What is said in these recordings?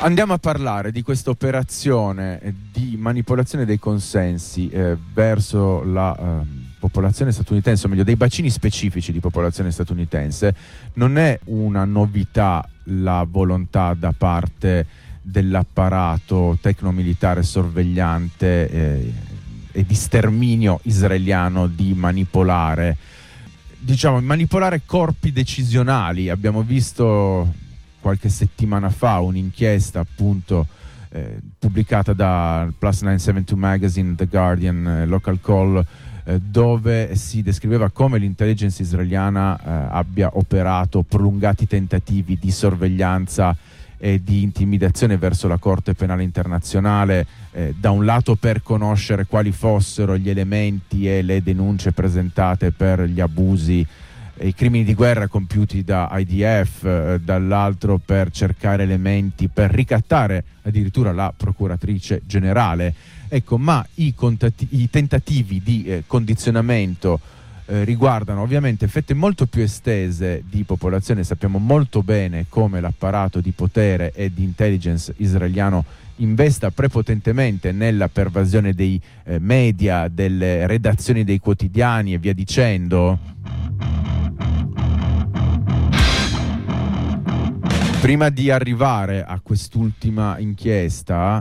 Andiamo a parlare di questa operazione di manipolazione dei consensi verso la popolazione statunitense, o meglio dei bacini specifici di popolazione statunitense. Non è una novità la volontà da parte dell'apparato tecnomilitare sorvegliante e di sterminio israeliano di manipolare corpi decisionali. Abbiamo visto qualche settimana fa un'inchiesta appunto pubblicata da Plus 972 Magazine, The Guardian, Local Call, dove si descriveva come l'intelligence israeliana abbia operato prolungati tentativi di sorveglianza e di intimidazione verso la Corte Penale Internazionale, da un lato per conoscere quali fossero gli elementi e le denunce presentate per gli abusi e i crimini di guerra compiuti da IDF, dall'altro per cercare elementi per ricattare addirittura la procuratrice generale. Ecco, ma i tentativi di condizionamento riguardano ovviamente fette molto più estese di popolazione. Sappiamo molto bene come l'apparato di potere e di intelligence israeliano investa prepotentemente nella pervasione dei media, delle redazioni dei quotidiani e via dicendo. Prima di arrivare a quest'ultima inchiesta,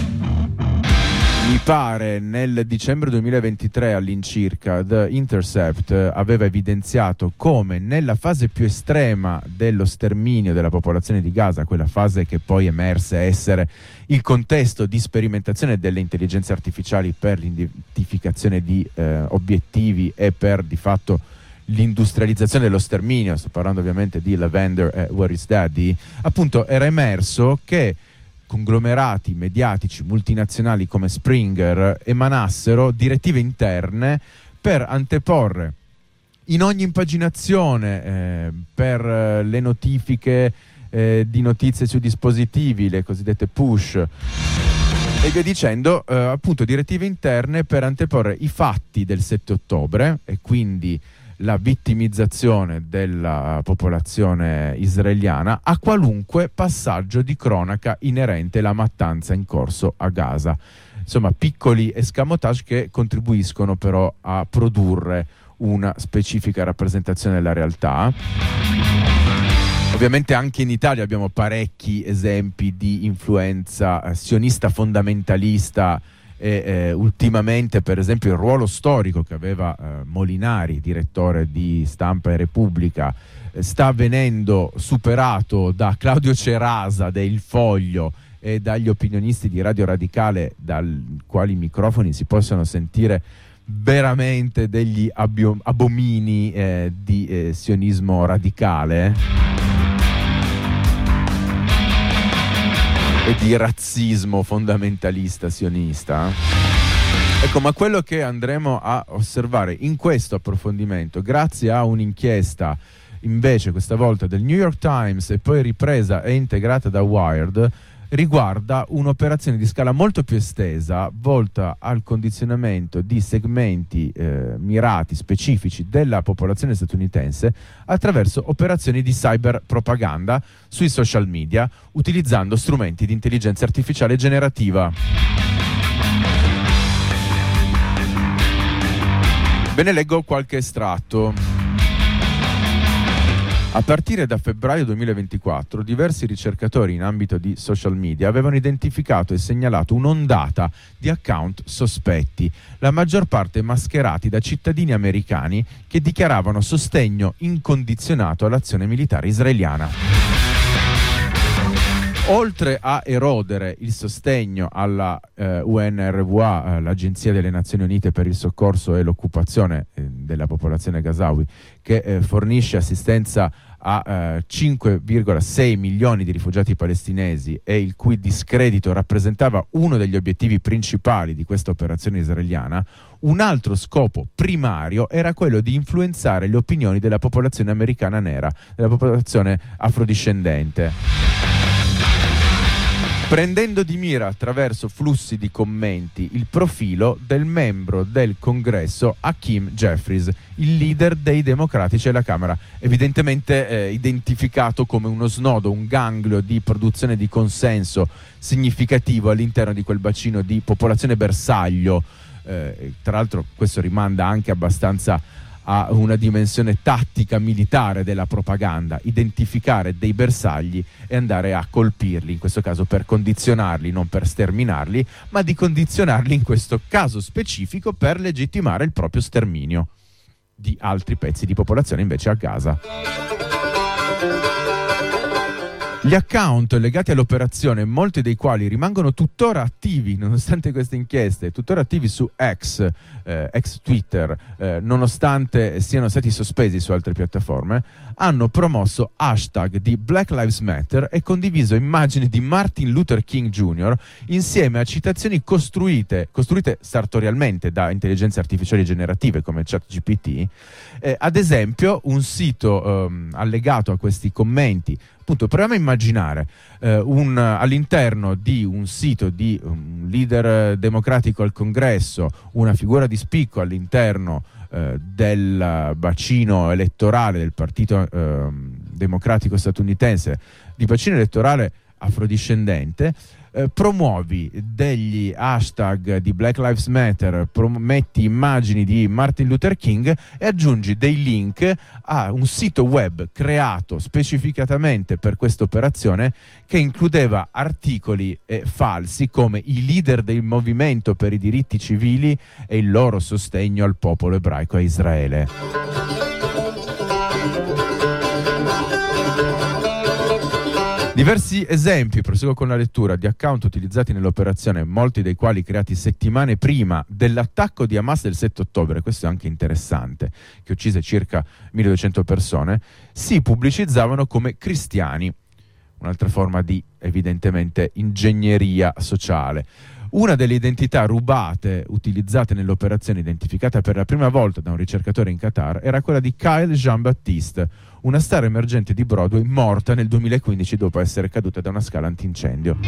mi pare nel dicembre 2023 all'incirca, The Intercept aveva evidenziato come nella fase più estrema dello sterminio della popolazione di Gaza, quella fase che poi emerse essere il contesto di sperimentazione delle intelligenze artificiali per l'identificazione di obiettivi e per di fatto l'industrializzazione dello sterminio, sto parlando ovviamente di Lavender e Where is Daddy, appunto era emerso che conglomerati mediatici multinazionali come Springer emanassero direttive interne per anteporre in ogni impaginazione per le notifiche di notizie sui dispositivi, le cosiddette push e via dicendo, appunto direttive interne per anteporre i fatti del 7 ottobre e quindi la vittimizzazione della popolazione israeliana a qualunque passaggio di cronaca inerente alla mattanza in corso a Gaza. Insomma, piccoli escamotage che contribuiscono però a produrre una specifica rappresentazione della realtà. Ovviamente anche in Italia abbiamo parecchi esempi di influenza sionista fondamentalista e ultimamente per esempio il ruolo storico che aveva Molinari, direttore di Stampa e Repubblica, sta venendo superato da Claudio Cerasa del Foglio e dagli opinionisti di Radio Radicale, dal quali microfoni si possono sentire veramente degli abomini di sionismo radicale e di razzismo fondamentalista sionista. Ecco, ma quello che andremo a osservare in questo approfondimento, grazie a un'inchiesta invece questa volta del New York Times e poi ripresa e integrata da Wired, riguarda un'operazione di scala molto più estesa volta al condizionamento di segmenti mirati, specifici della popolazione statunitense attraverso operazioni di cyber propaganda sui social media utilizzando strumenti di intelligenza artificiale generativa. Ve ne leggo qualche estratto. A partire da febbraio 2024, diversi ricercatori in ambito di social media avevano identificato e segnalato un'ondata di account sospetti, la maggior parte mascherati da cittadini americani che dichiaravano sostegno incondizionato all'azione militare israeliana. Oltre a erodere il sostegno alla UNRWA, l'Agenzia delle Nazioni Unite per il soccorso e l'occupazione della popolazione gazawi, che fornisce assistenza a 5,6 milioni di rifugiati palestinesi e il cui discredito rappresentava uno degli obiettivi principali di questa operazione israeliana, un altro scopo primario era quello di influenzare le opinioni della popolazione americana nera, della popolazione afrodiscendente. prendendo di mira attraverso flussi di commenti il profilo del membro del congresso Hakeem Jeffries, il leader dei democratici alla Camera, evidentemente identificato come uno snodo, un ganglio di produzione di consenso significativo all'interno di quel bacino di popolazione bersaglio. Tra l'altro questo rimanda anche abbastanza a una dimensione tattica militare della propaganda, identificare dei bersagli e andare a colpirli, in questo caso per condizionarli, non per sterminarli, ma di condizionarli in questo caso specifico per legittimare il proprio sterminio di altri pezzi di popolazione invece a Gaza. Gli account legati all'operazione, molti dei quali rimangono tuttora attivi nonostante queste inchieste, tuttora attivi su ex Twitter, nonostante siano stati sospesi su altre piattaforme, hanno promosso hashtag di Black Lives Matter e condiviso immagini di Martin Luther King Jr. insieme a citazioni costruite sartorialmente da intelligenze artificiali generative come ChatGPT. Ad esempio, un sito allegato a questi commenti. Appunto, proviamo a immaginare all'interno di un sito di un leader democratico al congresso, una figura di spicco all'interno del bacino elettorale del partito democratico statunitense, di bacino elettorale afrodiscendente, promuovi degli hashtag di Black Lives Matter, metti immagini di Martin Luther King e aggiungi dei link a un sito web creato specificatamente per questa operazione che includeva articoli falsi come i leader del movimento per i diritti civili e il loro sostegno al popolo ebraico e a Israele. Diversi esempi, proseguo con la lettura, di account utilizzati nell'operazione, molti dei quali creati settimane prima dell'attacco di Hamas del 7 ottobre, questo è anche interessante, che uccise circa 1200 persone, si pubblicizzavano come cristiani, un'altra forma di, evidentemente, ingegneria sociale. Una delle identità rubate, utilizzate nell'operazione, identificata per la prima volta da un ricercatore in Qatar, era quella di Kyle Jean-Baptiste, una star emergente di Broadway morta nel 2015 dopo essere caduta da una scala antincendio.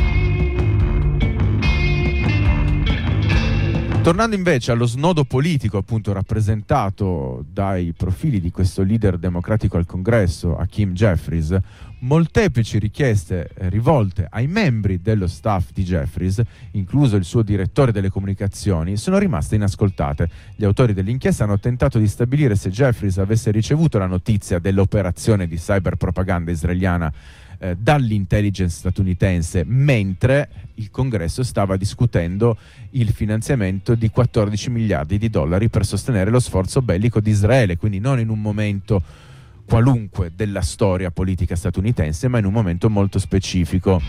Tornando invece allo snodo politico, appunto rappresentato dai profili di questo leader democratico al congresso, Hakeem Jeffries, molteplici richieste rivolte ai membri dello staff di Jeffries, incluso il suo direttore delle comunicazioni, sono rimaste inascoltate. Gli autori dell'inchiesta hanno tentato di stabilire se Jeffries avesse ricevuto la notizia dell'operazione di cyberpropaganda israeliana dall'intelligence statunitense, mentre il congresso stava discutendo il finanziamento di 14 miliardi di dollari per sostenere lo sforzo bellico di Israele, quindi non in un momento qualunque della storia politica statunitense, ma in un momento molto specifico.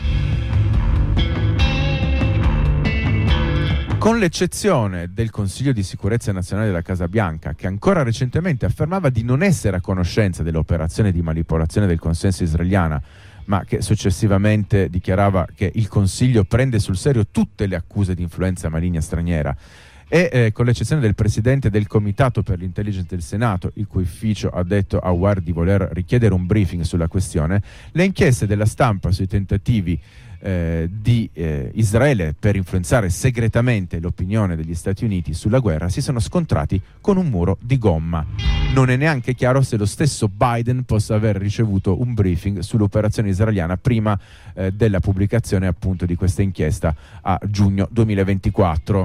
Con l'eccezione del Consiglio di Sicurezza Nazionale della Casa Bianca, che ancora recentemente affermava di non essere a conoscenza dell'operazione di manipolazione del consenso israeliana, ma che successivamente dichiarava che il Consiglio prende sul serio tutte le accuse di influenza maligna straniera, e con l'eccezione del presidente del Comitato per l'Intelligence del Senato, il cui ufficio ha detto a Wired di voler richiedere un briefing sulla questione, le inchieste della stampa sui tentativi di Israele per influenzare segretamente l'opinione degli Stati Uniti sulla guerra si sono scontrati con un muro di gomma. Non è neanche chiaro se lo stesso Biden possa aver ricevuto un briefing sull'operazione israeliana prima della pubblicazione appunto di questa inchiesta a giugno 2024.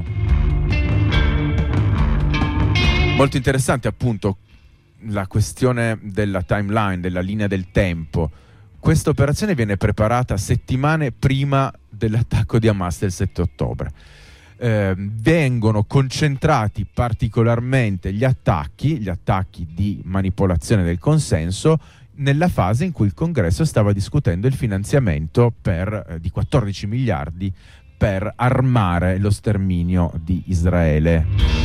Molto interessante appunto la questione della timeline, della linea del tempo. Questa operazione viene preparata settimane prima dell'attacco di Hamas del 7 ottobre. Vengono concentrati particolarmente gli attacchi di manipolazione del consenso nella fase in cui il Congresso stava discutendo il finanziamento di 14 miliardi per armare lo sterminio di Israele.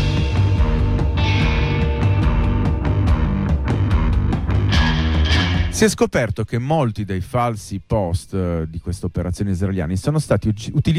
Si è scoperto che molti dei falsi post di queste operazioni israeliane sono stati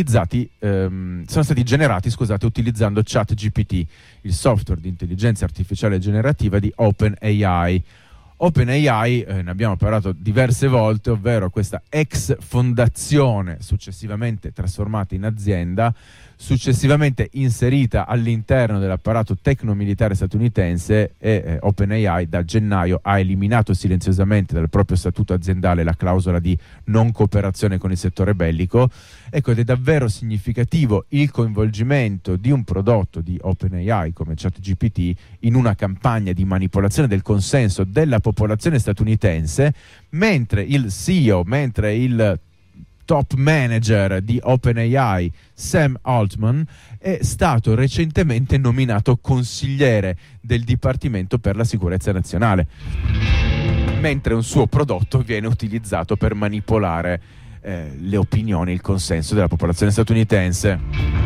generati utilizzando ChatGPT, il software di intelligenza artificiale generativa di OpenAI. OpenAI, ne abbiamo parlato diverse volte, ovvero questa ex fondazione successivamente trasformata in azienda, successivamente inserita all'interno dell'apparato tecnomilitare statunitense, e OpenAI da gennaio ha eliminato silenziosamente dal proprio statuto aziendale la clausola di non cooperazione con il settore bellico. Ecco, ed è davvero significativo il coinvolgimento di un prodotto di OpenAI come ChatGPT in una campagna di manipolazione del consenso della popolazione statunitense, mentre il CEO, mentre il top manager di OpenAI, Sam Altman, è stato recentemente nominato consigliere del Dipartimento per la Sicurezza Nazionale, mentre un suo prodotto viene utilizzato per manipolare le opinioni, il consenso della popolazione statunitense.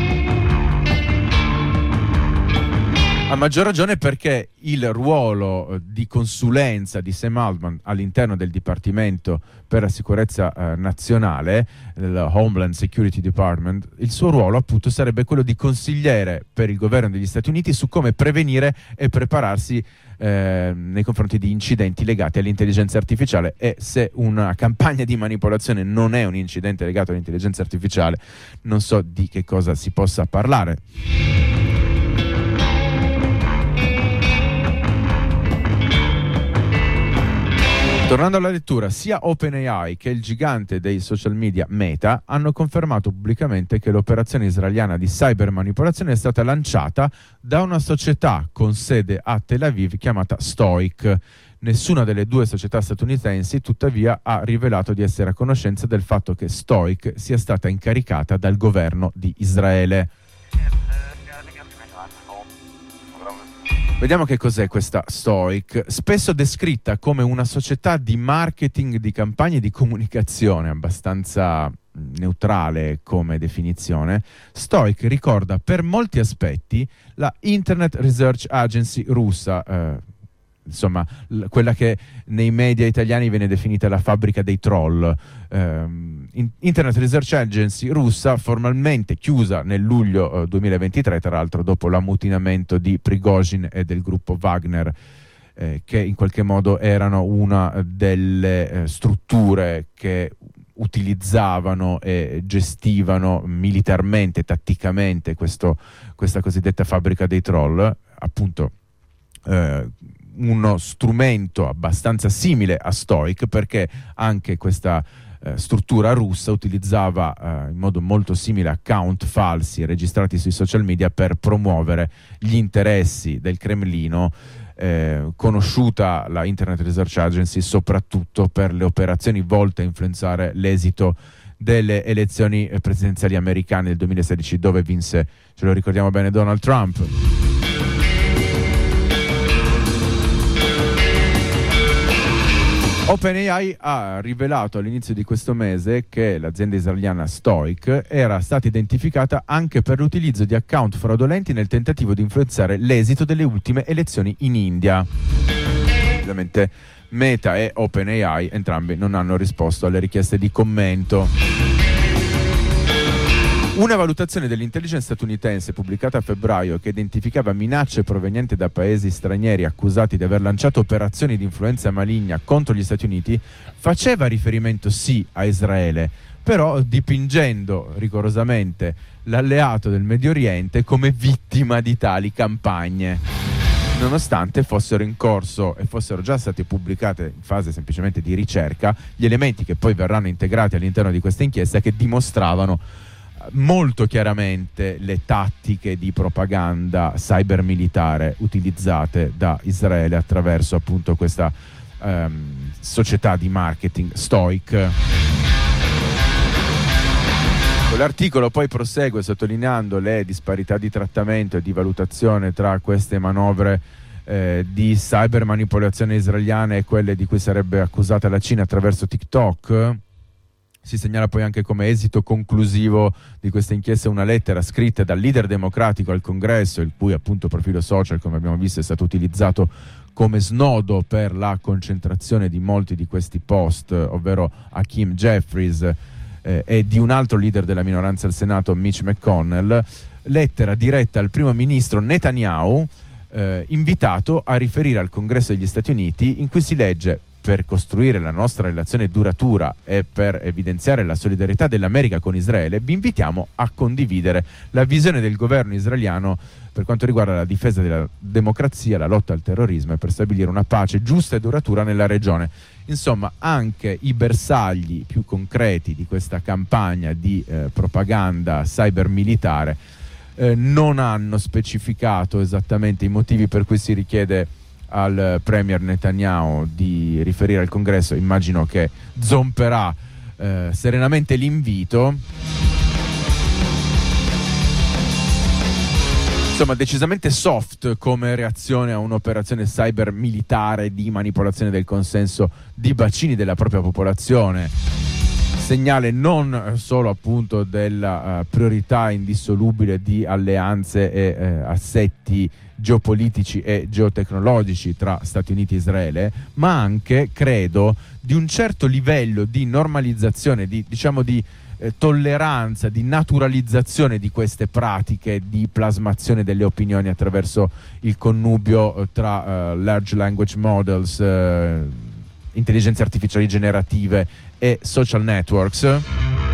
A maggior ragione perché il ruolo di consulenza di Sam Altman all'interno del Dipartimento per la Sicurezza Nazionale, il Homeland Security Department, il suo ruolo appunto sarebbe quello di consigliere per il governo degli Stati Uniti su come prevenire e prepararsi nei confronti di incidenti legati all'intelligenza artificiale. E se una campagna di manipolazione non è un incidente legato all'intelligenza artificiale, non so di che cosa si possa parlare. Tornando alla lettura, sia OpenAI che il gigante dei social media Meta hanno confermato pubblicamente che l'operazione israeliana di cybermanipolazione è stata lanciata da una società con sede a Tel Aviv chiamata Stoic. Nessuna delle due società statunitensi, tuttavia, ha rivelato di essere a conoscenza del fatto che Stoic sia stata incaricata dal governo di Israele. Vediamo che cos'è questa Stoic. Spesso descritta come una società di marketing di campagne di comunicazione, abbastanza neutrale come definizione, Stoic ricorda per molti aspetti la Internet Research Agency russa, insomma quella che nei media italiani viene definita la fabbrica dei troll. Internet Research Agency russa, formalmente chiusa nel luglio 2023, tra l'altro dopo l'ammutinamento di Prigozhin e del gruppo Wagner, che in qualche modo erano una delle strutture che utilizzavano e gestivano militarmente, tatticamente questa cosiddetta fabbrica dei troll, appunto uno strumento abbastanza simile a Stoic, perché anche questa struttura russa utilizzava in modo molto simile account falsi registrati sui social media per promuovere gli interessi del Cremlino, conosciuta la Internet Research Agency soprattutto per le operazioni volte a influenzare l'esito delle elezioni presidenziali americane del 2016, dove vinse, ce lo ricordiamo bene, Donald Trump. OpenAI ha rivelato all'inizio di questo mese che l'azienda israeliana Stoic era stata identificata anche per l'utilizzo di account fraudolenti nel tentativo di influenzare l'esito delle ultime elezioni in India. Ovviamente Meta e OpenAI entrambi non hanno risposto alle richieste di commento. Una valutazione dell'intelligence statunitense pubblicata a febbraio, che identificava minacce provenienti da paesi stranieri accusati di aver lanciato operazioni di influenza maligna contro gli Stati Uniti, faceva riferimento sì a Israele, però dipingendo rigorosamente l'alleato del Medio Oriente come vittima di tali campagne, nonostante fossero in corso e fossero già state pubblicate in fase semplicemente di ricerca gli elementi che poi verranno integrati all'interno di questa inchiesta, che dimostravano molto chiaramente le tattiche di propaganda cybermilitare utilizzate da Israele attraverso appunto questa società di marketing Stoic. L'articolo poi prosegue sottolineando le disparità di trattamento e di valutazione tra queste manovre di cybermanipolazione israeliana e quelle di cui sarebbe accusata la Cina attraverso TikTok. Si segnala poi anche come esito conclusivo di questa inchiesta una lettera scritta dal leader democratico al Congresso, il cui appunto profilo social, come abbiamo visto, è stato utilizzato come snodo per la concentrazione di molti di questi post, ovvero Hakeem Jeffries e di un altro leader della minoranza al Senato, Mitch McConnell, lettera diretta al primo ministro Netanyahu, invitato a riferire al Congresso degli Stati Uniti, in cui si legge: per costruire la nostra relazione duratura e per evidenziare la solidarietà dell'America con Israele, vi invitiamo a condividere la visione del governo israeliano per quanto riguarda la difesa della democrazia, la lotta al terrorismo e per stabilire una pace giusta e duratura nella regione. Insomma, anche i bersagli più concreti di questa campagna di propaganda cybermilitare non hanno specificato esattamente i motivi per cui si richiede al premier Netanyahu di riferire al Congresso. Immagino che zomperà serenamente l'invito. Insomma, decisamente soft come reazione a un'operazione cyber militare di manipolazione del consenso di bacini della propria popolazione. Segnale non solo appunto della priorità indissolubile di alleanze e assetti geopolitici e geotecnologici tra Stati Uniti e Israele, ma anche, credo, di un certo livello di normalizzazione, di tolleranza, di naturalizzazione di queste pratiche di plasmazione delle opinioni attraverso il connubio tra large language models, intelligenze artificiali generative e social networks.